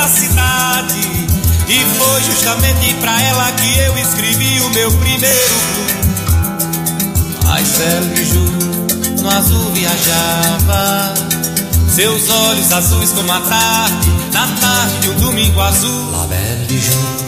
da cidade. E foi justamente pra ela que eu escrevi o meu primeiro blues. Ai, céu de julho, no azul viajava, seus olhos azuis como a tarde, na tarde de um domingo azul. La Belle de Jour.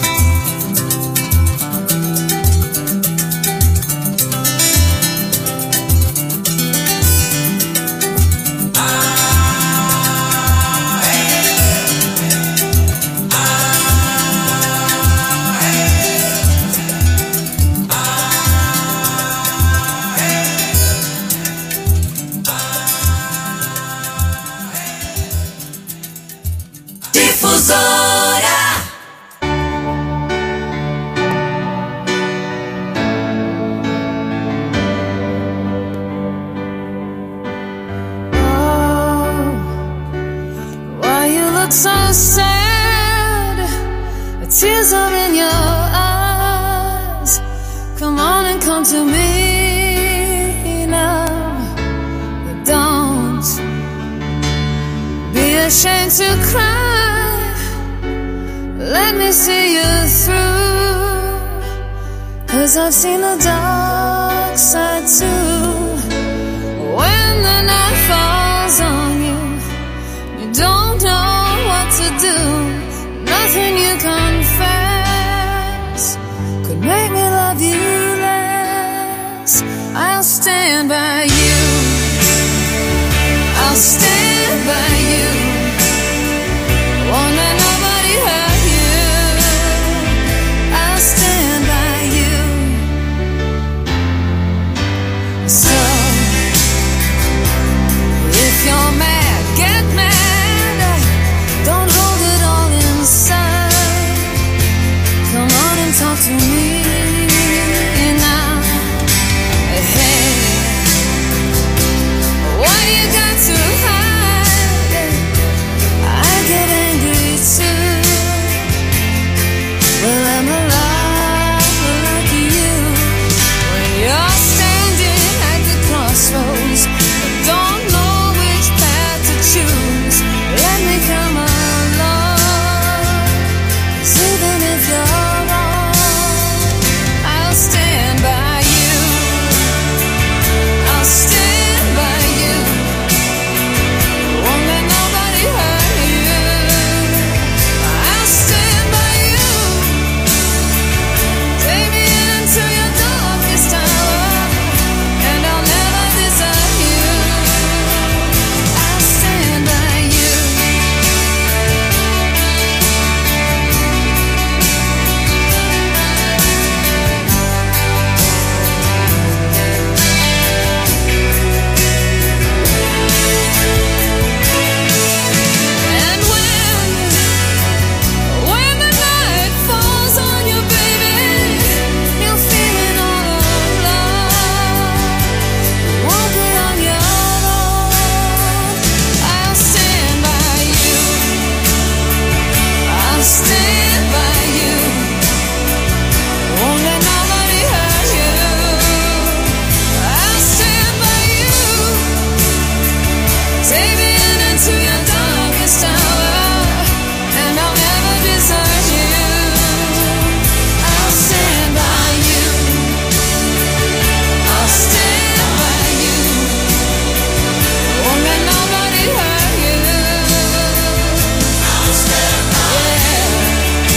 I've seen the dark side too. When the night falls on you, you don't know what to do. Nothing you confess could make me love you less. I'll stand by you, I'll stand by you. Won't let nobody hurt you. I'll stand by you. So, if you're mad, get mad. Don't hold it all inside. Come on and talk to me now. Hey, what you got to hide? I get angry too. Well, I'm alive like you. When you're crossroads, don't know which path to choose. Let me come along, 'cause even if you're wrong, I'll stand by you. I'll stand by you. Won't let nobody hurt you. I'll stand by you. Take me into your darkest hour, and I'll never desert you. I'll stand by you. And when the night falls on you, baby, you're feeling all alone. Won't be on your own. I'll stand by you. I'll stand by you. Won't let nobody hurt you. I'll stand by you. Take me into your darkest hour, and I'll never desert you. I'll stand by you. I'll stand by you. Won't let nobody hurt you. I'll stand by you.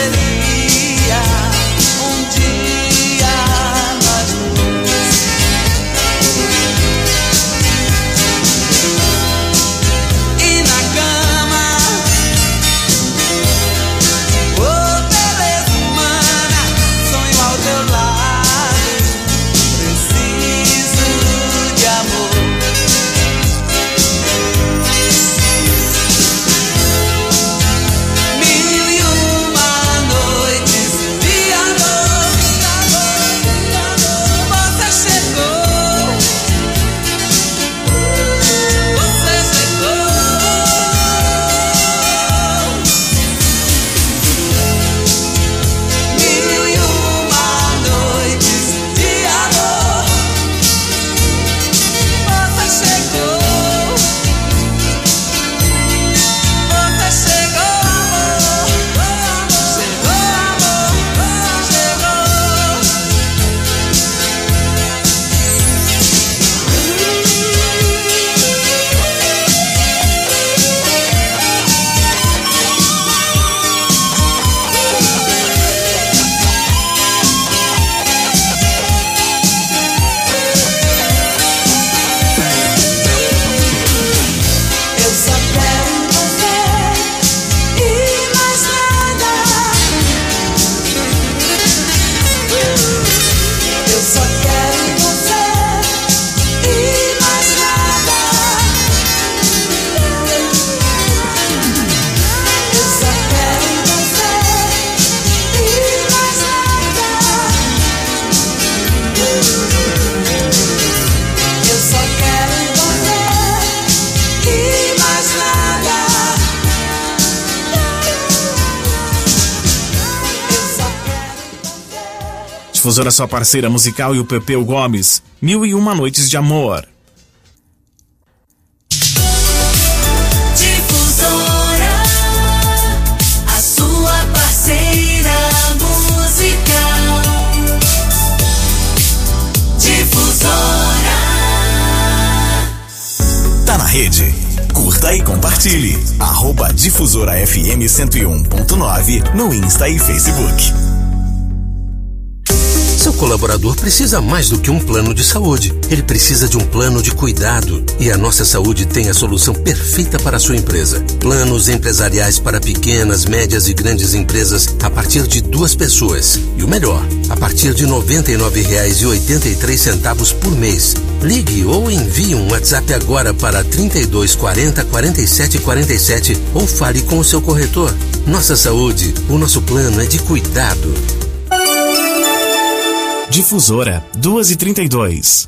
seria um dia nós dois. E na cama, oh beleza humana, sonho ao teu lado, preciso de amor. Difusora, sua parceira musical, e o Pepeu Gomes, 1001 Noites de Amor. Difusora, a sua parceira musical. Difusora. Tá na rede? Curta e compartilhe. @Difusora FM 101.9 no Insta e Facebook. Seu colaborador precisa mais do que um plano de saúde. Ele precisa de um plano de cuidado. E a Nossa Saúde tem a solução perfeita para a sua empresa. Planos empresariais para pequenas, médias e grandes empresas a partir de 2 pessoas. E o melhor, a partir de R$ 99,83 por mês. Ligue ou envie um WhatsApp agora para 32 40 47 47 ou fale com o seu corretor. Nossa Saúde, o nosso plano é de cuidado. Difusora, 2h32.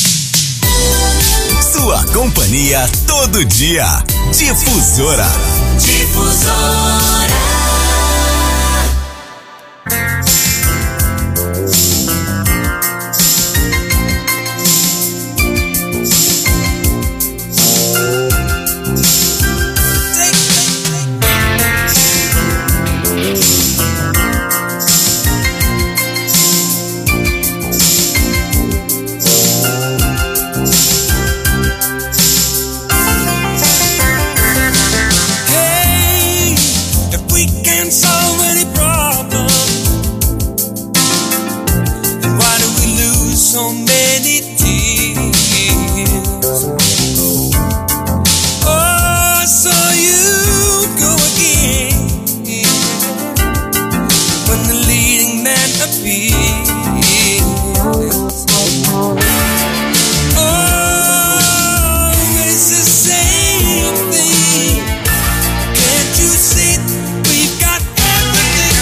Sua companhia todo dia. Difusora. Difusora.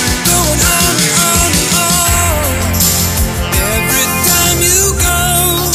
Every time you go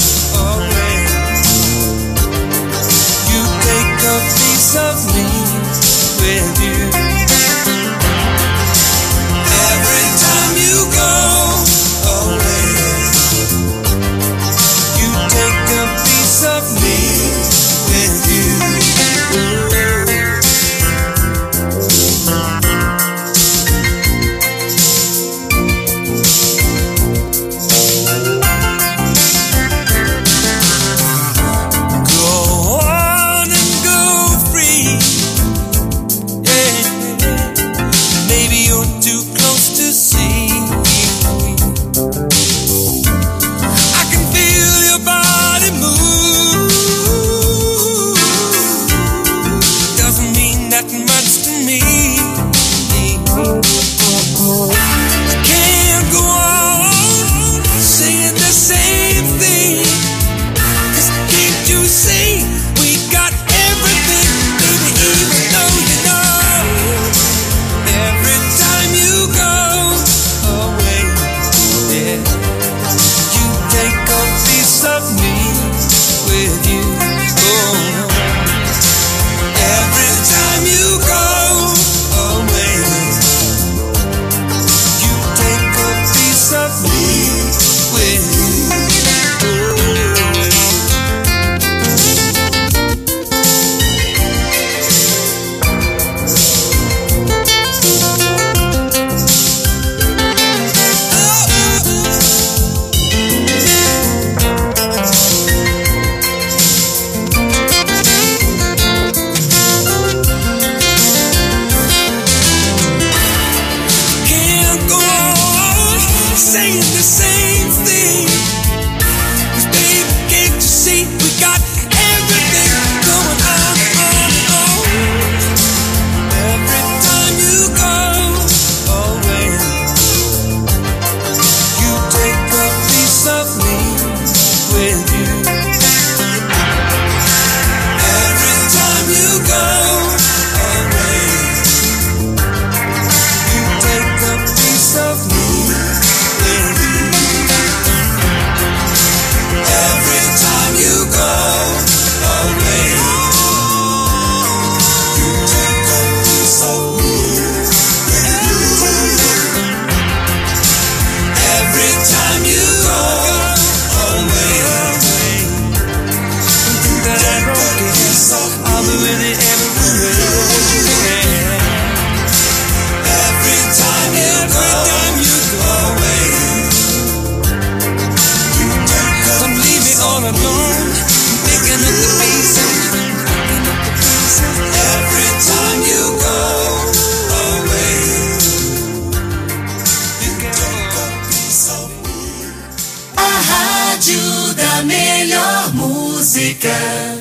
da melhor música.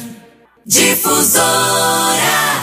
Difusora.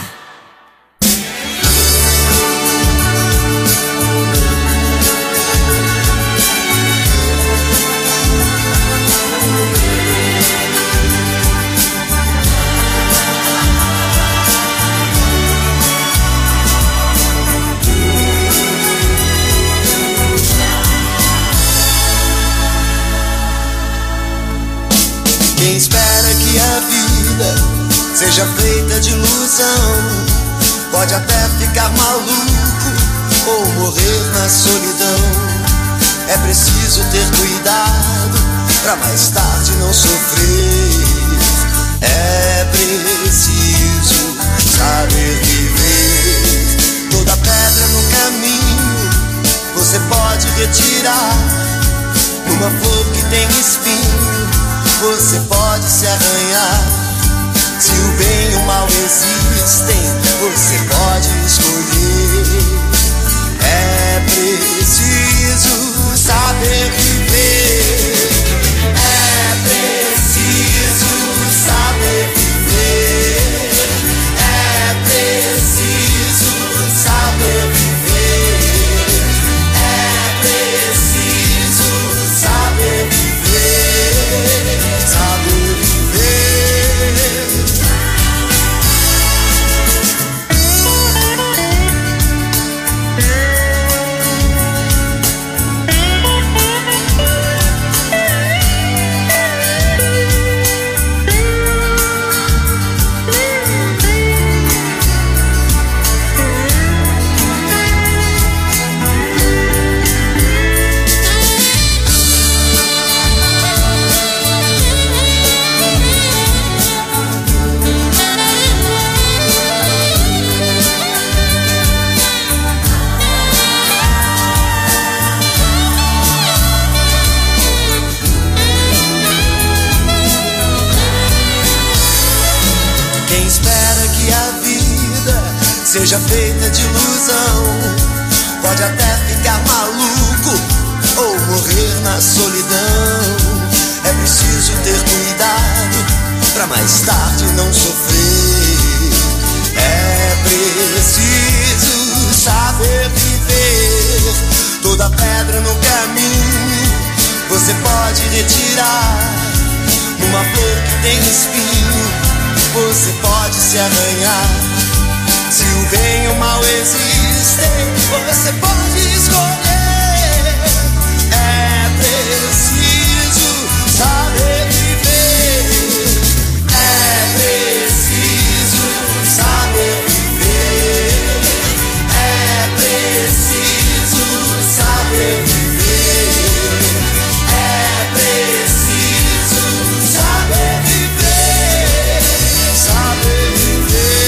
Quem espera que a vida seja feita de ilusão pode até ficar maluco ou morrer na solidão. É preciso ter cuidado pra mais tarde não sofrer. É preciso saber viver. Toda pedra no caminho você pode retirar. Numa flor que tem espinho você pode se arranhar. Se o bem e o mal existem, você pode escolher. É preciso saber viver. É preciso saber viver. É preciso saber viver. É preciso saber viver. Saber viver. Seja feita de ilusão, pode até ficar maluco ou morrer na solidão. É preciso ter cuidado pra mais tarde não sofrer. É preciso saber viver. Toda pedra no caminho você pode retirar. Numa flor que tem espinho você pode se arranhar. Se o bem e o mal existem, você pode escolher. É preciso saber viver. É preciso saber viver. É preciso saber viver. É preciso saber viver. Saber viver.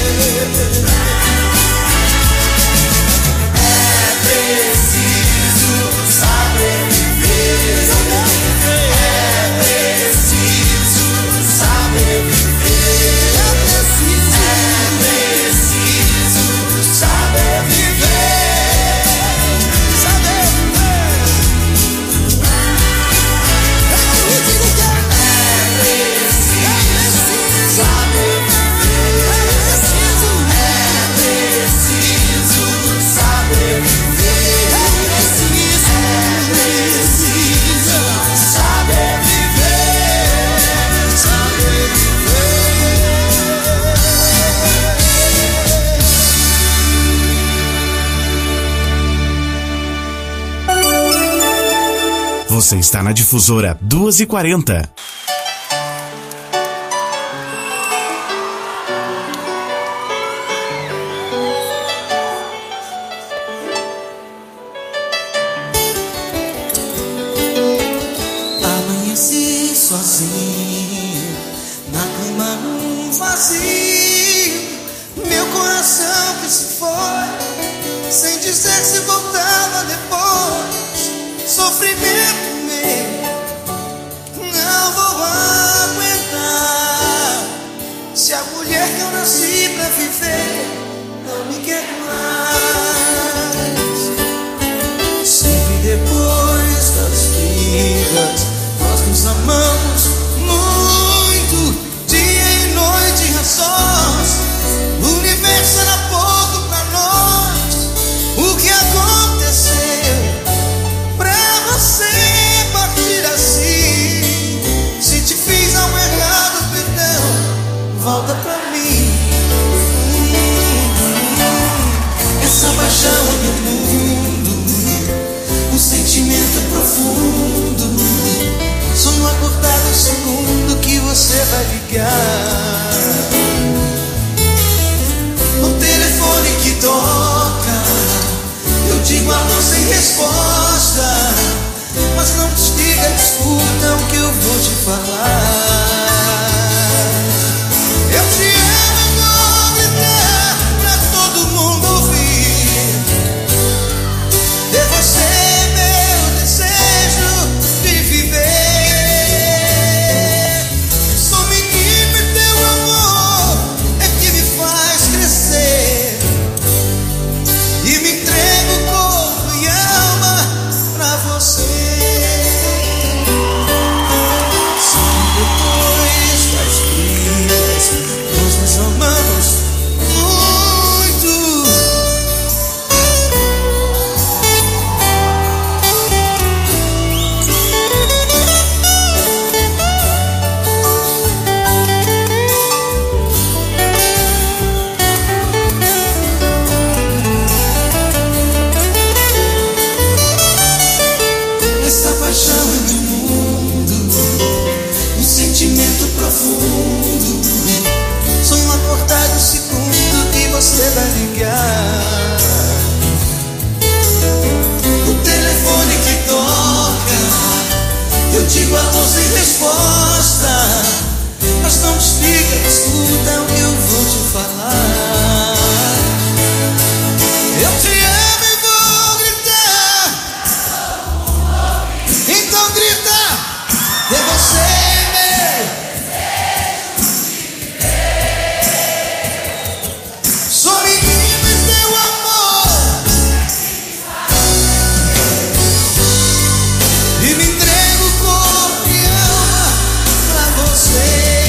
Você está na Difusora 2h40. Amanheci sozinho, na cama vazio, meu coração que se foi, sem dizer se voltava depois. Sofrimento meu, não vou aguentar. Se a mulher que eu nasci pra viver não me quer mais. Sempre depois das brigas nós nos amamos ligar. No telefone que toca, eu digo alô sem resposta, mas não desliga, escuta o que eu vou te falar. Eu te amo, eu vou gritar pra todo mundo ouvir. De você meu desejo de viver. Sou menino e teu amor é que me faz crescer. E me entrego corpo e alma pra você. Se depois das brigas nós nos amamos muito. Essa paixão é meu mundo, um sentimento profundo. Sonho acordado o segundo que você vai ligar. O telefone que toca, eu digo alô sem resposta, mas não desliga, escuta o que eu vou te falar. Eu te amo e vou gritar. Então grita, é você meu. Sou menino e teu amor, e me entrego corpo e alma pra você.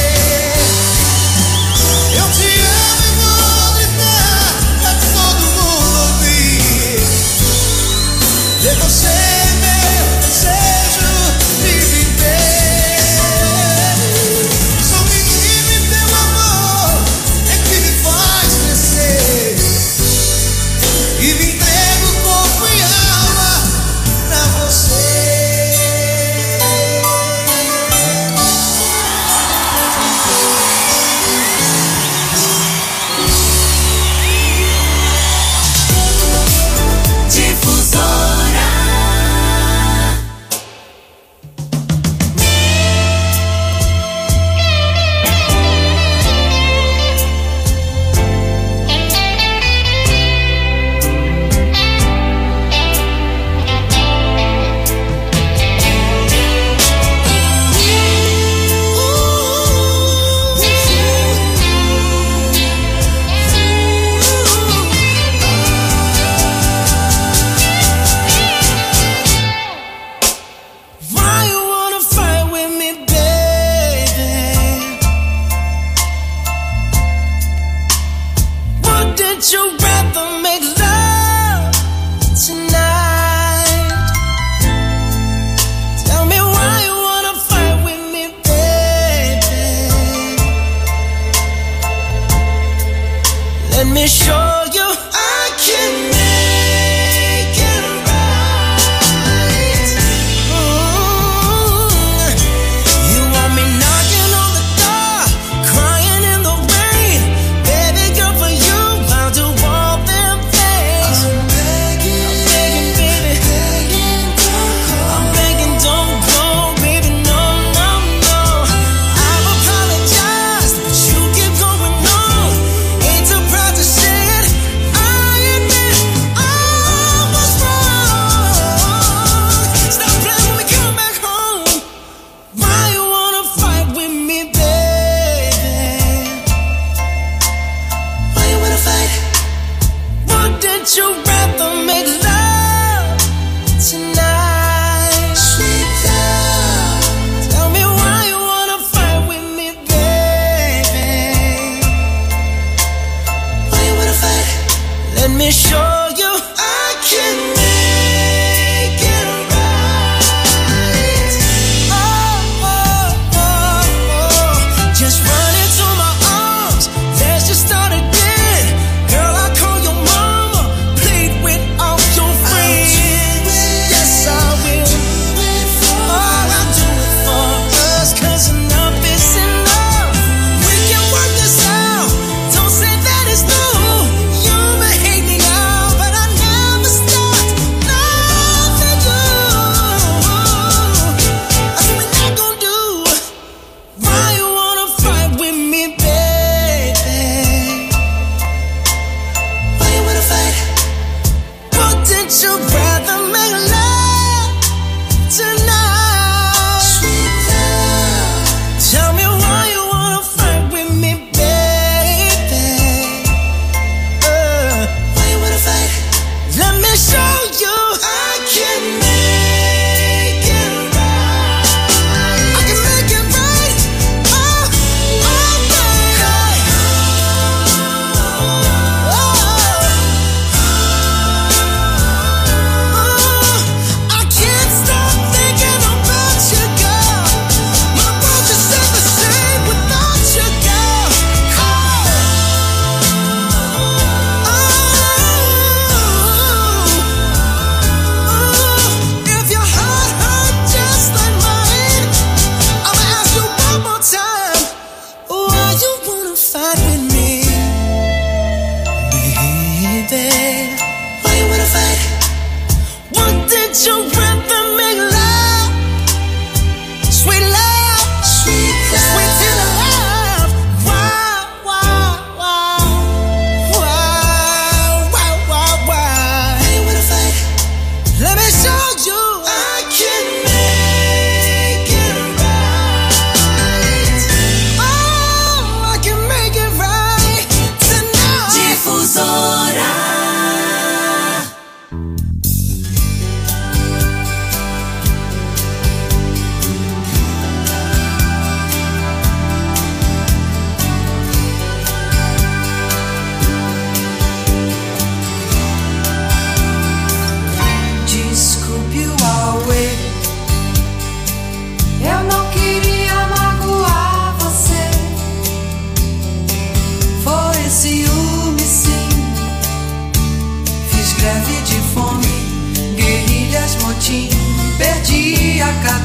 Eu te amo e vou gritar pra todo mundo ouvir. De você meu desejo de viver. Sou menino e teu amor é que me faz crescer. E me entrego corpo e alma pra você. Difusora.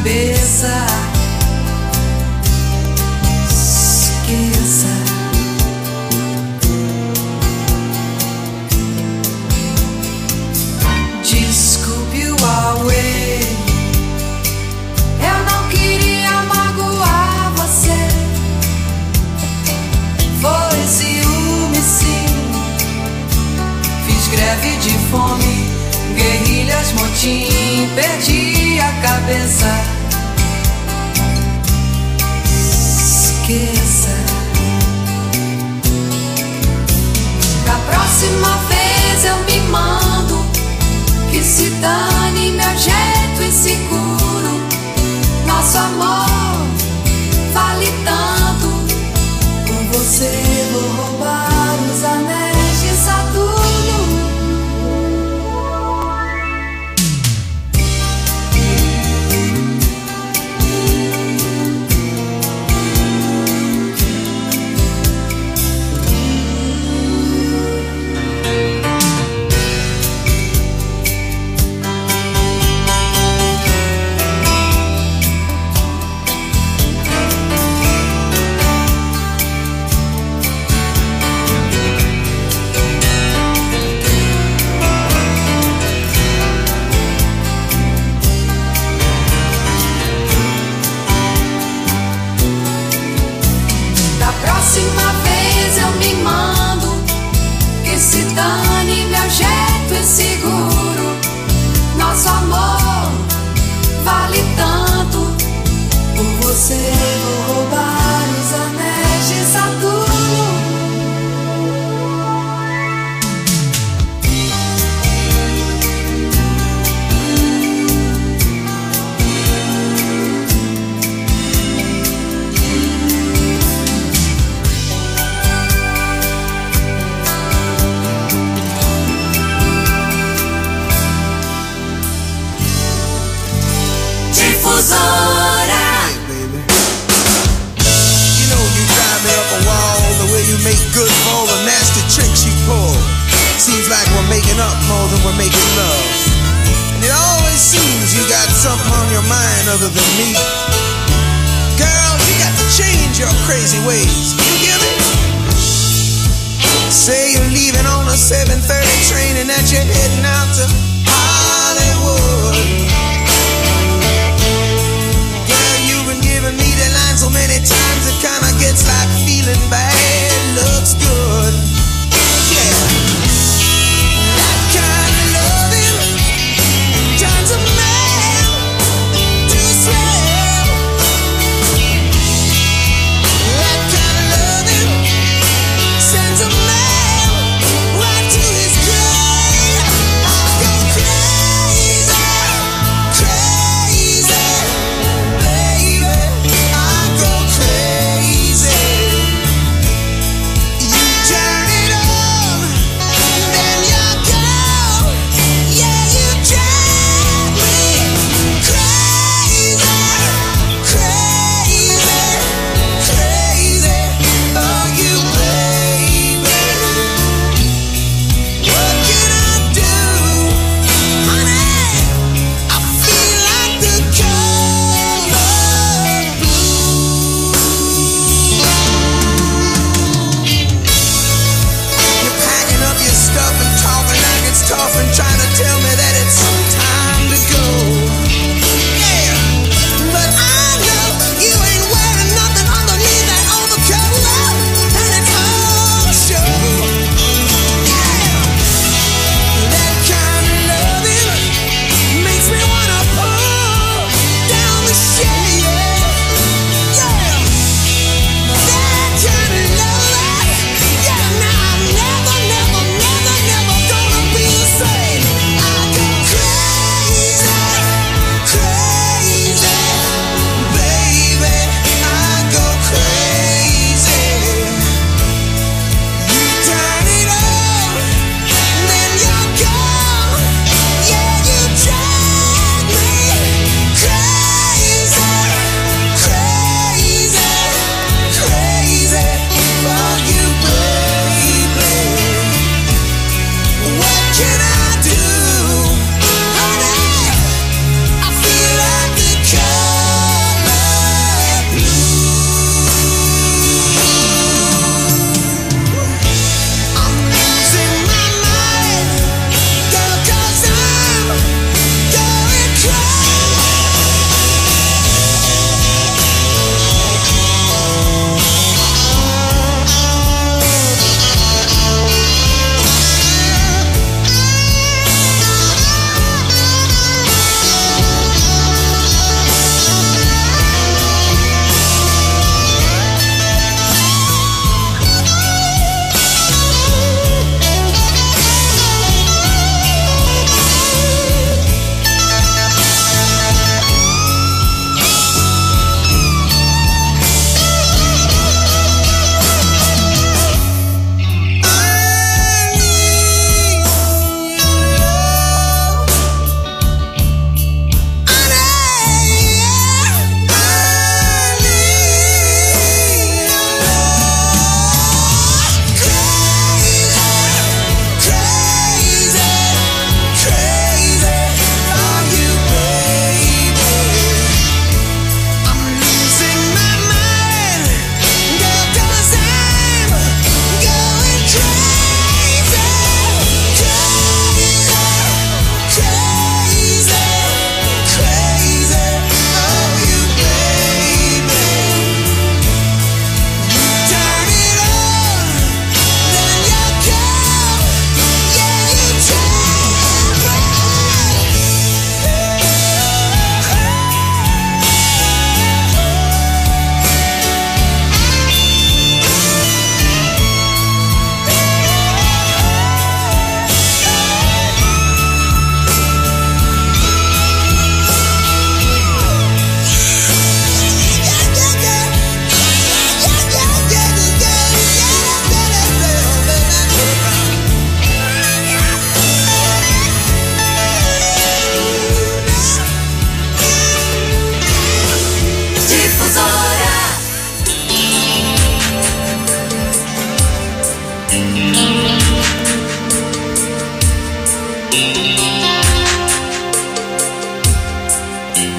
cabeça. Esqueça. Desculpe o Huawei. Eu não queria magoar você. Foi ciúme, sim. Fiz greve de fome, guerrilhas, motim, perdi a cabeça. Esqueça. Da próxima vez eu me mando. Que se dane meu jeito inseguro. Nosso amor vale tanto. Com você vou roubar os anéis de Saturno. Seguro, nosso amor vale tanto. Por você vou roubar os anéis de Saturno. Hey, baby. You know you drive me up a wall. The way you make good for all the nasty tricks you pull. Seems like we're making up more than we're making love. And it always seems you got something on your mind other than me. Girl, you got to change your crazy ways. You hear me? Say you're leaving on a 7:30 train and that you're heading out to Hollywood. Giving me the line so many times it kinda gets like feeling bad looks good. Yeah, that kind of loving turns a man to slave. That kind of loving sends a man right to his grave. I go crazy.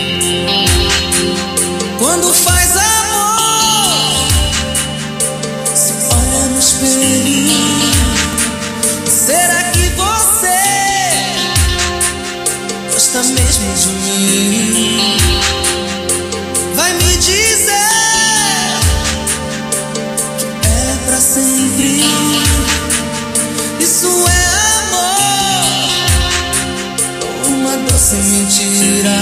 Quando faz amor, se olha no espelho, será que você gosta mesmo de mim? Vai me dizer que é pra sempre. Isso é amor, uma doce mentira.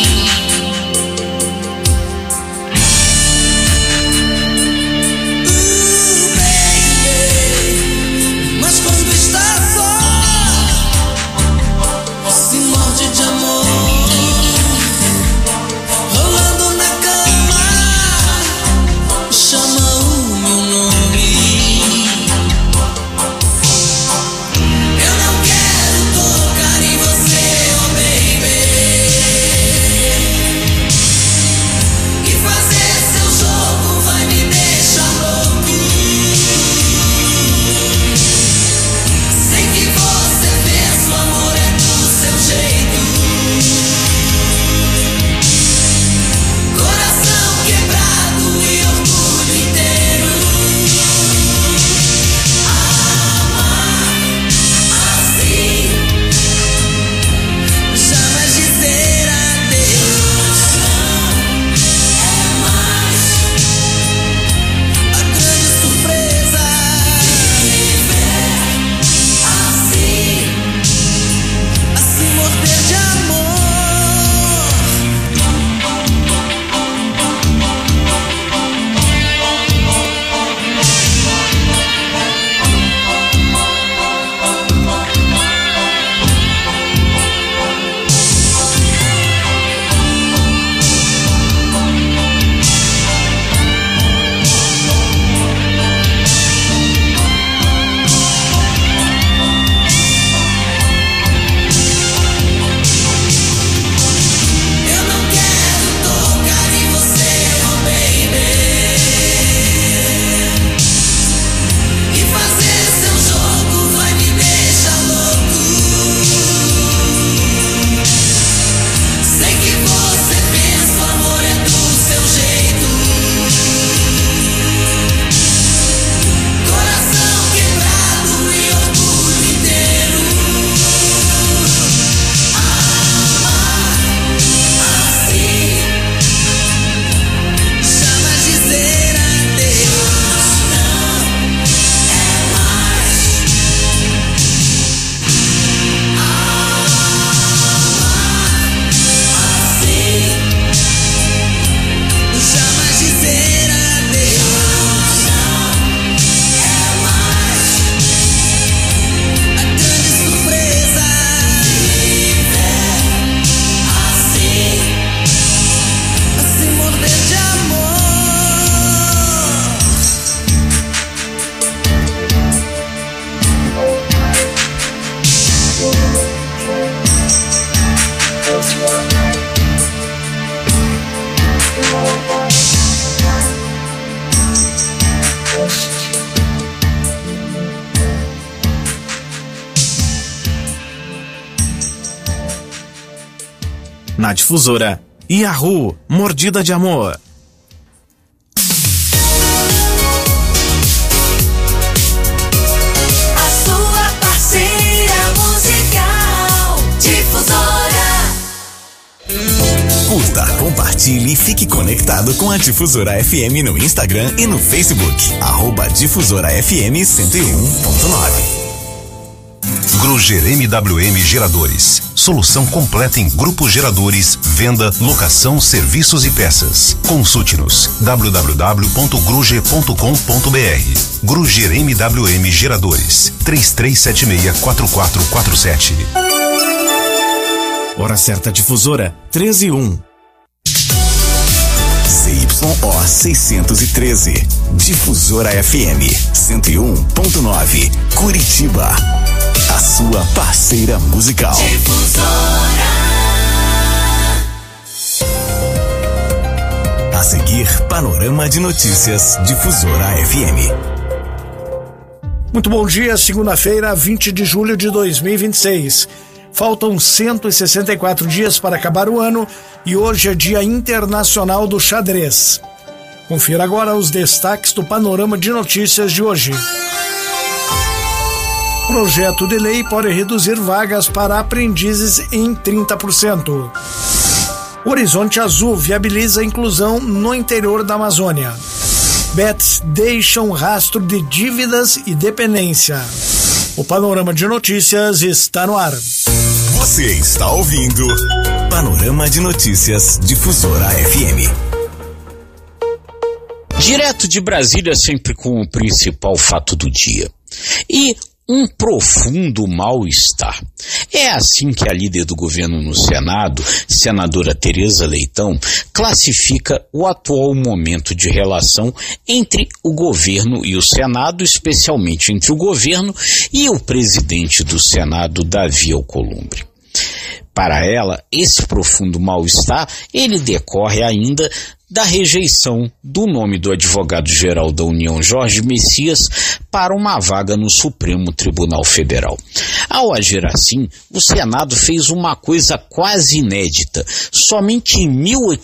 Na Difusora, Yahoo, Mordida de Amor. A sua parceira musical, Difusora. Curta, compartilhe e fique conectado com a Difusora FM no Instagram e no Facebook. @Difusora FM 101.9. Gruger MWM Geradores. Solução completa em grupos geradores, venda, locação, serviços e peças. Consulte-nos www.gruger.com.br. Gruger MWM Geradores. 3376-4447. Hora certa Difusora, 13h01. ZYO 613. Difusora FM 101.9. Curitiba. A sua parceira musical. Difusora. A seguir, Panorama de Notícias, Difusora FM. Muito bom dia, segunda-feira, 20 de julho de 2026. Faltam 164 dias para acabar o ano e hoje é Dia Internacional do Xadrez. Confira agora os destaques do Panorama de Notícias de hoje. Projeto de lei pode reduzir vagas para aprendizes em 30%. Horizonte Azul viabiliza a inclusão no interior da Amazônia. Bets deixam rastro de dívidas e dependência. O Panorama de Notícias está no ar. Você está ouvindo Panorama de Notícias Difusora FM. Direto de Brasília, sempre com o principal fato do dia. E um profundo mal-estar. É assim que a líder do governo no Senado, senadora Tereza Leitão, classifica o atual momento de relação entre o governo e o Senado, especialmente entre o governo e o presidente do Senado, Davi Alcolumbre. Para ela, esse profundo mal-estar, ele decorre ainda da rejeição do nome do advogado-geral da União, Jorge Messias, para uma vaga no Supremo Tribunal Federal. Ao agir assim, o Senado fez uma coisa quase inédita. Somente em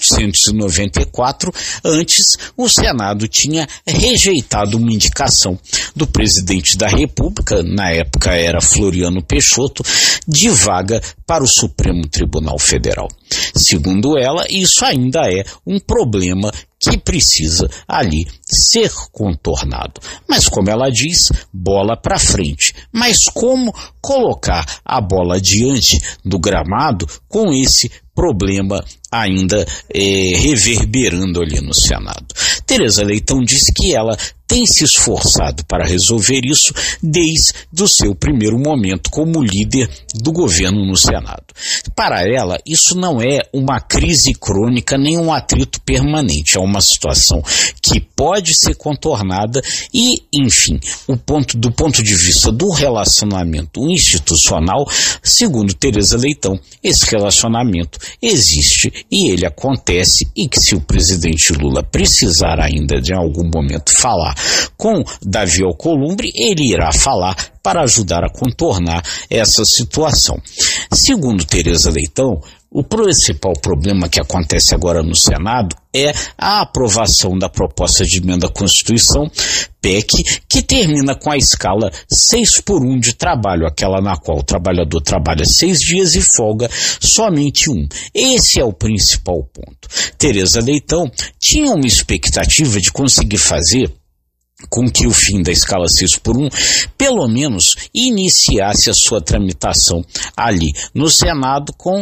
1894, antes, o Senado tinha rejeitado uma indicação do presidente da República, na época era Floriano Peixoto, de vaga para o Supremo Tribunal Federal. Segundo ela, isso ainda é um problema que precisa ali ser contornado. Mas como ela diz, bola para frente. Mas como colocar a bola diante do gramado com esse problema ainda reverberando ali no Senado? Tereza Leitão diz que ela tem se esforçado para resolver isso desde o seu primeiro momento como líder do governo no Senado. Para ela, isso não é uma crise crônica nem um atrito permanente, é uma situação que pode ser contornada e, enfim, do ponto de vista do relacionamento institucional, segundo Tereza Leitão, esse relacionamento existe e ele acontece, e que se o presidente Lula precisar ainda de algum momento falar com Davi Alcolumbre, ele irá falar para ajudar a contornar essa situação. Segundo Tereza Leitão, o principal problema que acontece agora no Senado é a aprovação da proposta de emenda à Constituição, PEC, que termina com a escala 6x1 de trabalho, aquela na qual o trabalhador trabalha 6 dias e folga somente 1. Esse é o principal ponto. Tereza Leitão tinha uma expectativa de conseguir fazer com que o fim da escala 6x1 pelo menos iniciasse a sua tramitação ali no Senado com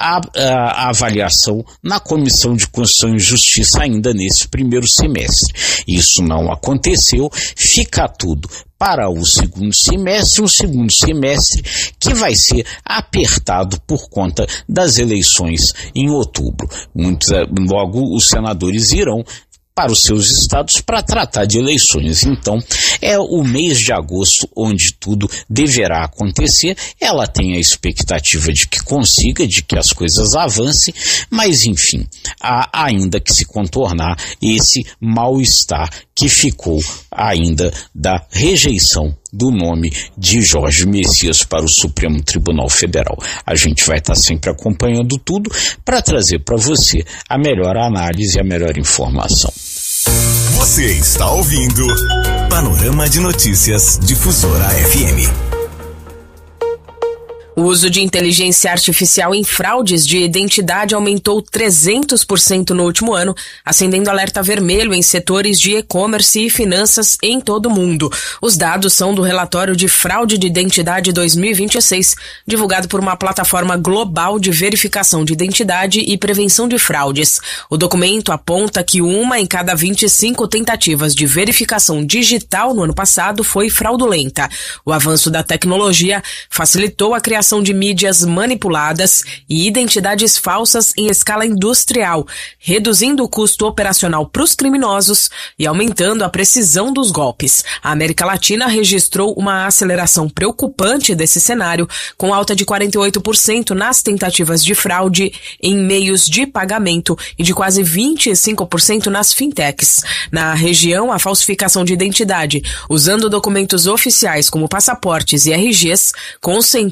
a avaliação na Comissão de Constituição e Justiça ainda nesse primeiro semestre. Isso não aconteceu, fica tudo para o segundo semestre que vai ser apertado por conta das eleições em outubro. Logo os senadores irão para os seus estados para tratar de eleições. Então, é o mês de agosto onde tudo deverá acontecer. Ela tem a expectativa de que consiga, de que as coisas avancem, mas enfim, há ainda que se contornar esse mal-estar que ficou ainda da rejeição do nome de Jorge Messias para o Supremo Tribunal Federal. A gente vai estar sempre acompanhando tudo para trazer para você a melhor análise e a melhor informação. Você está ouvindo Panorama de Notícias Difusora FM. O uso de inteligência artificial em fraudes de identidade aumentou 300% no último ano, acendendo alerta vermelho em setores de e-commerce e finanças em todo o mundo. Os dados são do relatório de fraude de identidade 2026, divulgado por uma plataforma global de verificação de identidade e prevenção de fraudes. O documento aponta que 1 em cada 25 tentativas de verificação digital no ano passado foi fraudulenta. O avanço da tecnologia facilitou a criação de mídias manipuladas e identidades falsas em escala industrial, reduzindo o custo operacional para os criminosos e aumentando a precisão dos golpes. A América Latina registrou uma aceleração preocupante desse cenário, com alta de 48% nas tentativas de fraude em meios de pagamento e de quase 25% nas fintechs. Na região, a falsificação de identidade, usando documentos oficiais como passaportes e RGs, concentrou a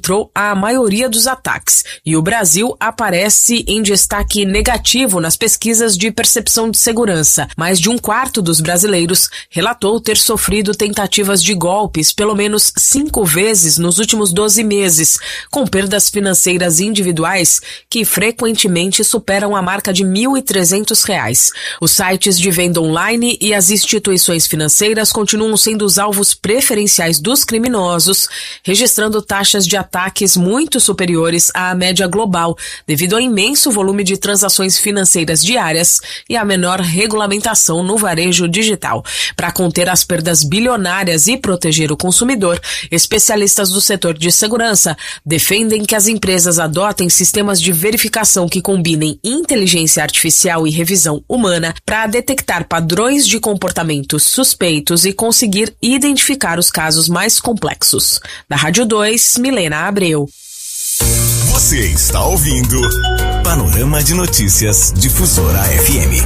a maioria dos ataques, e o Brasil aparece em destaque negativo nas pesquisas de percepção de segurança. Mais de um quarto dos brasileiros relatou ter sofrido tentativas de golpes pelo menos 5 vezes nos últimos 12 meses, com perdas financeiras individuais que frequentemente superam a marca de R$ 1.300. Os sites de venda online e as instituições financeiras continuam sendo os alvos preferenciais dos criminosos, registrando taxas de ataques muito superiores à média global, devido ao imenso volume de transações financeiras diárias e à menor regulamentação no varejo digital. Para conter as perdas bilionárias e proteger o consumidor, especialistas do setor de segurança defendem que as empresas adotem sistemas de verificação que combinem inteligência artificial e revisão humana para detectar padrões de comportamentos suspeitos e conseguir identificar os casos mais complexos. Da Rádio 2, Milena Abreu. Você está ouvindo Panorama de Notícias Difusora FM.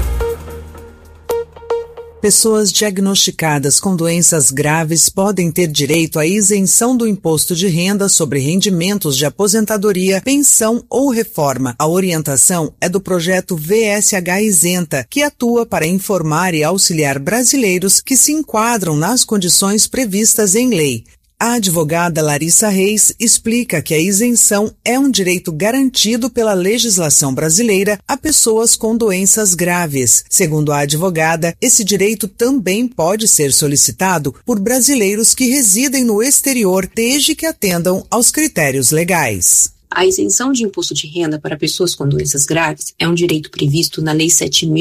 Pessoas diagnosticadas com doenças graves podem ter direito à isenção do imposto de renda sobre rendimentos de aposentadoria, pensão ou reforma. A orientação é do projeto VSH Isenta, que atua para informar e auxiliar brasileiros que se enquadram nas condições previstas em lei. A advogada Larissa Reis explica que a isenção é um direito garantido pela legislação brasileira a pessoas com doenças graves. Segundo a advogada, esse direito também pode ser solicitado por brasileiros que residem no exterior, desde que atendam aos critérios legais. A isenção de imposto de renda para pessoas com doenças graves é um direito previsto na Lei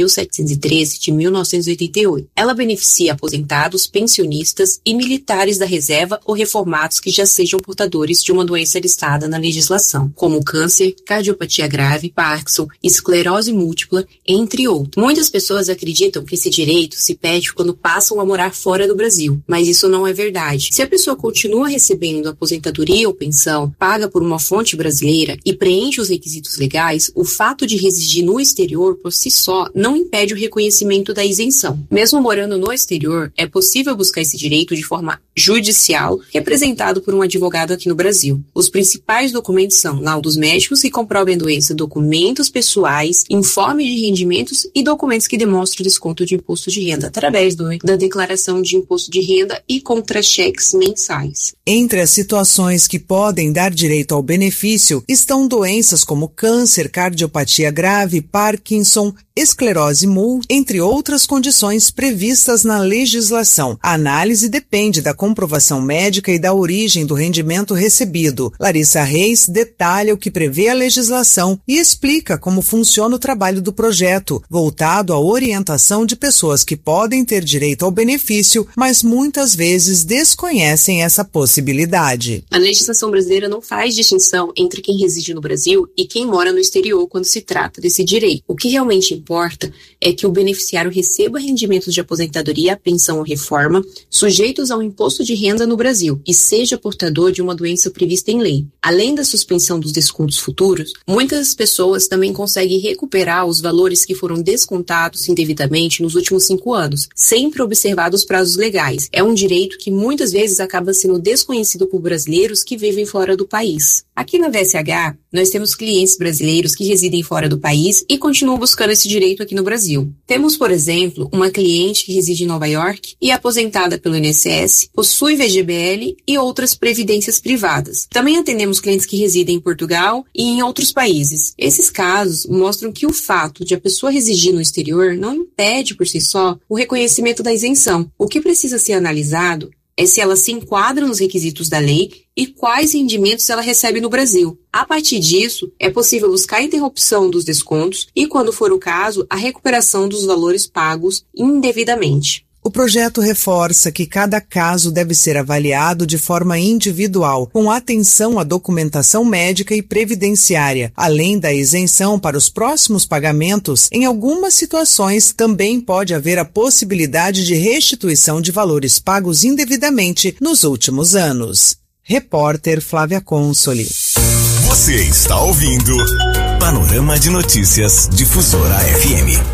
7.713 de 1988. Ela beneficia aposentados, pensionistas e militares da reserva ou reformados que já sejam portadores de uma doença listada na legislação, como câncer, cardiopatia grave, Parkinson, esclerose múltipla, entre outros. Muitas pessoas acreditam que esse direito se perde quando passam a morar fora do Brasil, mas isso não é verdade. Se a pessoa continua recebendo aposentadoria ou pensão paga por uma fonte brasileira e preenche os requisitos legais, o fato de residir no exterior por si só não impede o reconhecimento da isenção. Mesmo morando no exterior, é possível buscar esse direito de forma judicial, representado por um advogado aqui no Brasil. Os principais documentos são laudos médicos que comprovem a doença, documentos pessoais, informe de rendimentos e documentos que demonstram o desconto de imposto de renda através da declaração de imposto de renda e contra-cheques mensais. Entre as situações que podem dar direito ao benefício estão doenças como câncer, cardiopatia grave, Parkinson, esclerose múltipla, entre outras condições previstas na legislação. A análise depende da comprovação médica e da origem do rendimento recebido. Larissa Reis detalha o que prevê a legislação e explica como funciona o trabalho do projeto, voltado à orientação de pessoas que podem ter direito ao benefício, mas muitas vezes desconhecem essa possibilidade. A legislação brasileira não faz distinção entre quem reside no Brasil e quem mora no exterior quando se trata desse direito. O que realmente importa é que o beneficiário receba rendimentos de aposentadoria, pensão ou reforma, sujeitos ao imposto de renda no Brasil e seja portador de uma doença prevista em lei. Além da suspensão dos descontos futuros, muitas pessoas também conseguem recuperar os valores que foram descontados indevidamente nos últimos 5 anos, sempre observados os prazos legais. É um direito que muitas vezes acaba sendo desconhecido por brasileiros que vivem fora do país. Aqui na VSH, nós temos clientes brasileiros que residem fora do país e continuam buscando esse direito aqui no Brasil. Temos, por exemplo, uma cliente que reside em Nova York e é aposentada pelo INSS, possui VGBL e outras previdências privadas. Também atendemos clientes que residem em Portugal e em outros países. Esses casos mostram que o fato de a pessoa residir no exterior não impede por si só o reconhecimento da isenção. O que precisa ser analisado é se ela se enquadra nos requisitos da lei e quais rendimentos ela recebe no Brasil. A partir disso, é possível buscar a interrupção dos descontos e, quando for o caso, a recuperação dos valores pagos indevidamente. O projeto reforça que cada caso deve ser avaliado de forma individual, com atenção à documentação médica e previdenciária. Além da isenção para os próximos pagamentos, em algumas situações também pode haver a possibilidade de restituição de valores pagos indevidamente nos últimos anos. Repórter Flávia Consoli. Você está ouvindo Panorama de Notícias Difusora FM.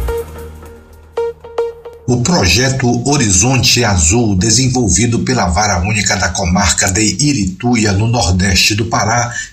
O projeto Horizonte Azul, desenvolvido pela Vara Única da Comarca de Irituia, no Nordeste do Pará,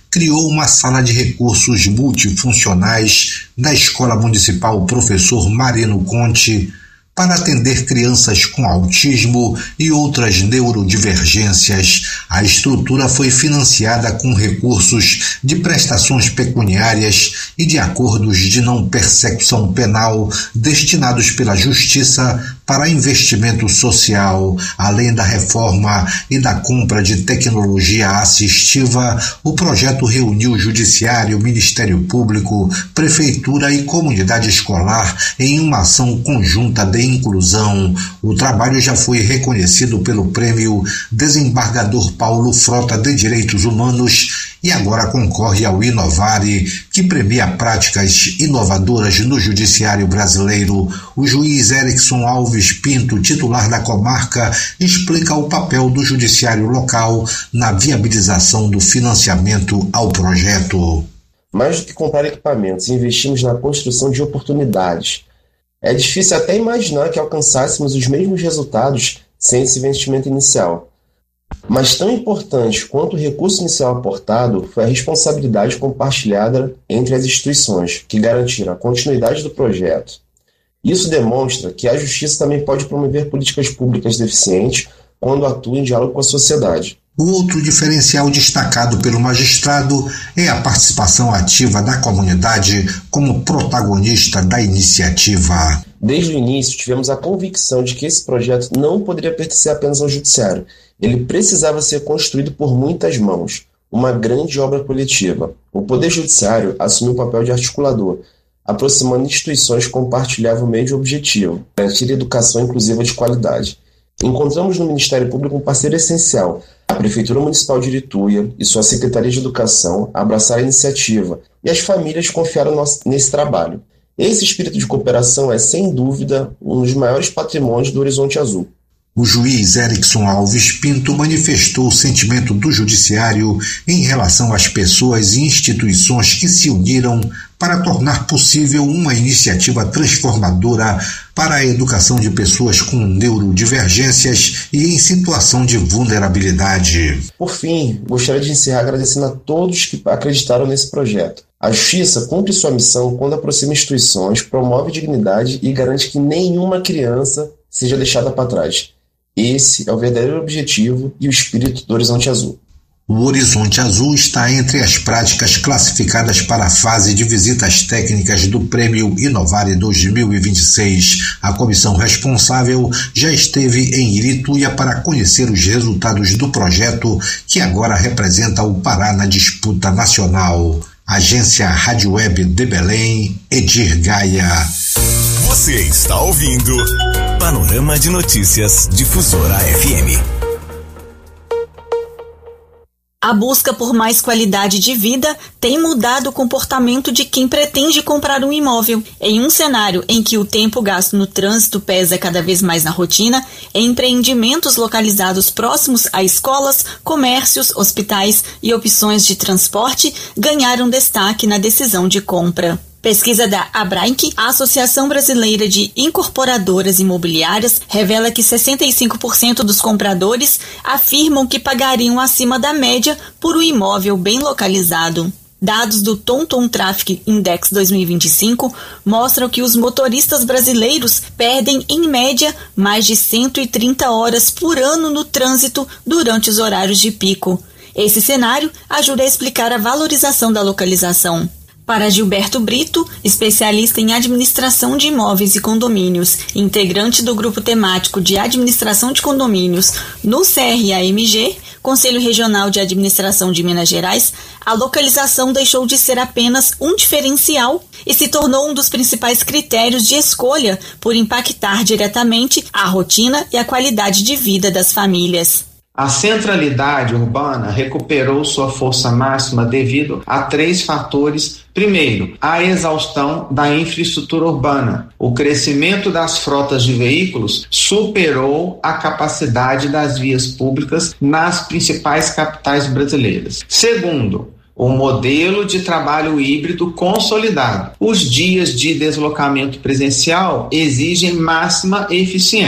criou uma sala de recursos multifuncionais na Escola Municipal Professor Marino Conte para atender crianças com autismo e outras neurodivergências. A estrutura foi financiada com recursos de prestações pecuniárias e de acordos de não persecução penal destinados pela Justiça para investimento social. Além da reforma e da compra de tecnologia assistiva, o projeto reuniu o Judiciário, Ministério Público, Prefeitura e comunidade escolar em uma ação conjunta de inclusão. O trabalho já foi reconhecido pelo Prêmio Desembargador Paulo Frota de Direitos Humanos e agora concorre ao Inovare, que premia práticas inovadoras no judiciário brasileiro. O juiz Erickson Alves Pinto, titular da comarca, explica o papel do judiciário local na viabilização do financiamento ao projeto. Mais do que comprar equipamentos, investimos na construção de oportunidades. É difícil até imaginar que alcançássemos os mesmos resultados sem esse investimento inicial. Mas tão importante quanto o recurso inicial aportado foi a responsabilidade compartilhada entre as instituições, que garantiram a continuidade do projeto. Isso demonstra que a Justiça também pode promover políticas públicas eficientes quando atua em diálogo com a sociedade. O outro diferencial destacado pelo magistrado é a participação ativa da comunidade como protagonista da iniciativa. Desde o início, tivemos a convicção de que esse projeto não poderia pertencer apenas ao Judiciário. Ele precisava ser construído por muitas mãos, uma grande obra coletiva. O Poder Judiciário assumiu o papel de articulador, aproximando instituições que compartilhavam o mesmo objetivo, garantir educação inclusiva de qualidade. Encontramos no Ministério Público um parceiro essencial, a Prefeitura Municipal de Irituia e sua Secretaria de Educação abraçaram a iniciativa e as famílias confiaram nesse trabalho. Esse espírito de cooperação é, sem dúvida, um dos maiores patrimônios do Horizonte Azul. O juiz Erickson Alves Pinto manifestou o sentimento do judiciário em relação às pessoas e instituições que se uniram para tornar possível uma iniciativa transformadora para a educação de pessoas com neurodivergências e em situação de vulnerabilidade. Por fim, gostaria de encerrar agradecendo a todos que acreditaram nesse projeto. A Justiça cumpre sua missão quando aproxima instituições, promove dignidade e garante que nenhuma criança seja deixada para trás. Esse é o verdadeiro objetivo e o espírito do Horizonte Azul. O Horizonte Azul está entre as práticas classificadas para a fase de visitas técnicas do Prêmio Inovare 2026. A comissão responsável já esteve em Irituia para conhecer os resultados do projeto, que agora representa o Pará na disputa nacional. Agência Rádio Web de Belém, Edir Gaia. Você está ouvindo Panorama de Notícias Difusora FM. A busca por mais qualidade de vida tem mudado o comportamento de quem pretende comprar um imóvel. Em um cenário em que o tempo gasto no trânsito pesa cada vez mais na rotina, empreendimentos localizados próximos a escolas, comércios, hospitais e opções de transporte ganharam destaque na decisão de compra. Pesquisa da Abrainc, a Associação Brasileira de Incorporadoras Imobiliárias, revela que 65% dos compradores afirmam que pagariam acima da média por um imóvel bem localizado. Dados do TomTom Traffic Index 2025 mostram que os motoristas brasileiros perdem, em média, mais de 130 horas por ano no trânsito durante os horários de pico. Esse cenário ajuda a explicar a valorização da localização. Para Gilberto Brito, especialista em administração de imóveis e condomínios, integrante do grupo temático de administração de condomínios no CRAMG, Conselho Regional de Administração de Minas Gerais, a localização deixou de ser apenas um diferencial e se tornou um dos principais critérios de escolha por impactar diretamente a rotina e a qualidade de vida das famílias. A centralidade urbana recuperou sua força máxima devido a 3 fatores. Primeiro, a exaustão da infraestrutura urbana. O crescimento das frotas de veículos superou a capacidade das vias públicas nas principais capitais brasileiras. Segundo, o modelo de trabalho híbrido consolidado. Os dias de deslocamento presencial exigem máxima eficiência.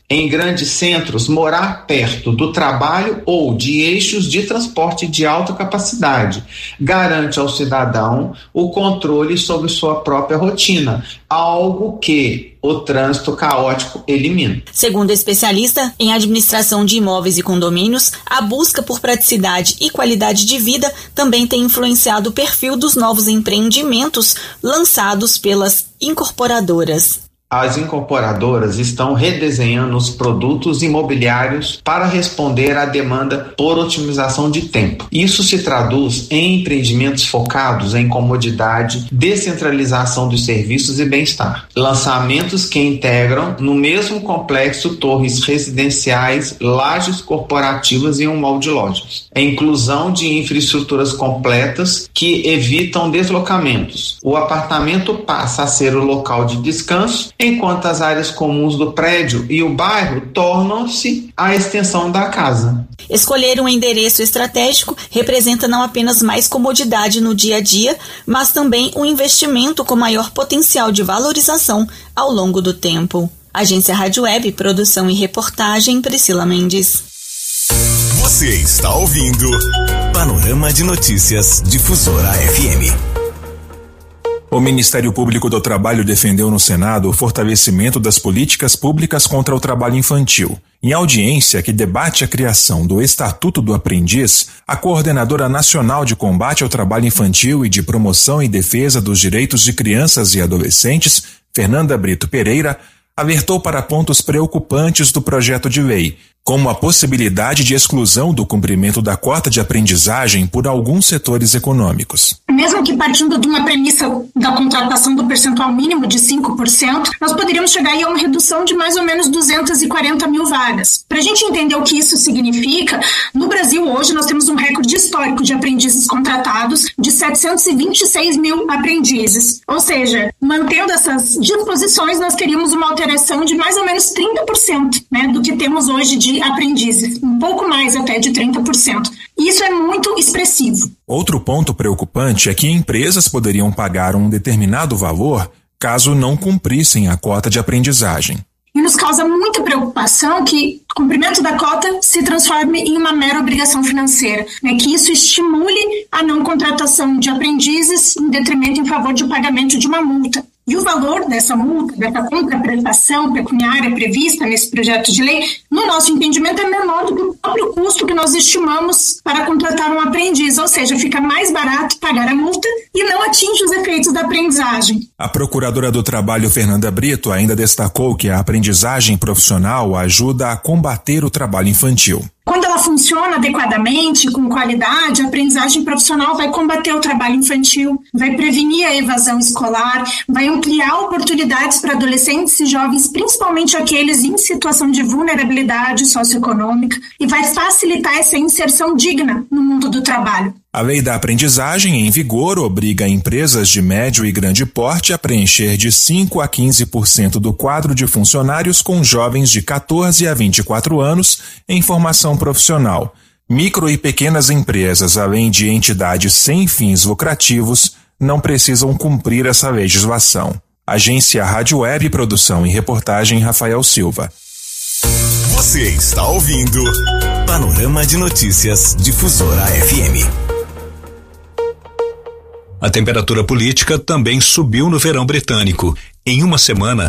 Em grandes centros, morar perto do trabalho ou de eixos de transporte de alta capacidade garante ao cidadão o controle sobre sua própria rotina, algo que o trânsito caótico elimina. Segundo o especialista em administração de imóveis e condomínios, a busca por praticidade e qualidade de vida também tem influenciado o perfil dos novos empreendimentos lançados pelas incorporadoras. As incorporadoras estão redesenhando os produtos imobiliários para responder à demanda por otimização de tempo. Isso se traduz em empreendimentos focados em comodidade, descentralização dos serviços e bem-estar. Lançamentos que integram no mesmo complexo torres residenciais, lajes corporativas e um mall de lojas. A inclusão de infraestruturas completas que evitam deslocamentos. O apartamento passa a ser o local de descanso, enquanto as áreas comuns do prédio e o bairro tornam-se a extensão da casa. Escolher um endereço estratégico representa não apenas mais comodidade no dia a dia, mas também um investimento com maior potencial de valorização ao longo do tempo. Agência Rádio Web, produção e reportagem, Priscila Mendes. Você está ouvindo Panorama de Notícias Difusora FM. O Ministério Público do Trabalho defendeu no Senado o fortalecimento das políticas públicas contra o trabalho infantil. Em audiência que debate a criação do Estatuto do Aprendiz, a coordenadora nacional de combate ao trabalho infantil e de promoção e defesa dos direitos de crianças e adolescentes, Fernanda Brito Pereira, alertou para pontos preocupantes do projeto de lei, como a possibilidade de exclusão do cumprimento da cota de aprendizagem por alguns setores econômicos. Mesmo que partindo de uma premissa da contratação do percentual mínimo de 5%, nós poderíamos chegar aí a uma redução de mais ou menos 240 mil vagas. Para a gente entender o que isso significa, no Brasil hoje nós temos um recorde histórico de aprendizes contratados de 726 mil aprendizes. Ou seja, mantendo essas disposições, nós teríamos uma alteração de mais ou menos 30%, do que temos hoje de aprendizes, um pouco mais até de 30%. Isso é muito expressivo. Outro ponto preocupante é que empresas poderiam pagar um determinado valor caso não cumprissem a cota de aprendizagem. E nos causa muita preocupação que o cumprimento da cota se transforme em uma mera obrigação financeira, que isso estimule a não contratação de aprendizes em detrimento em favor de pagamento de uma multa. E o valor dessa multa, dessa contraprestação pecuniária prevista nesse projeto de lei, no nosso entendimento, é menor do que o próprio custo que nós estimamos para contratar um aprendiz, ou seja, fica mais barato pagar a multa e não atinge os efeitos da aprendizagem. A procuradora do Trabalho, Fernanda Brito, ainda destacou que a aprendizagem profissional ajuda a combater o trabalho infantil. Quando ela funciona adequadamente, com qualidade, a aprendizagem profissional vai combater o trabalho infantil, vai prevenir a evasão escolar, vai ampliar oportunidades para adolescentes e jovens, principalmente aqueles em situação de vulnerabilidade socioeconômica, e vai facilitar essa inserção digna no mundo do trabalho. A lei da aprendizagem em vigor obriga empresas de médio e grande porte a preencher de 5% a 15% do quadro de funcionários com jovens de 14 a 24 anos em formação profissional. Micro e pequenas empresas, além de entidades sem fins lucrativos, não precisam cumprir essa legislação. Agência Rádio Web, produção e reportagem Rafael Silva. Você está ouvindo Panorama de Notícias Difusora FM. A temperatura política também subiu no verão britânico. Em uma semana,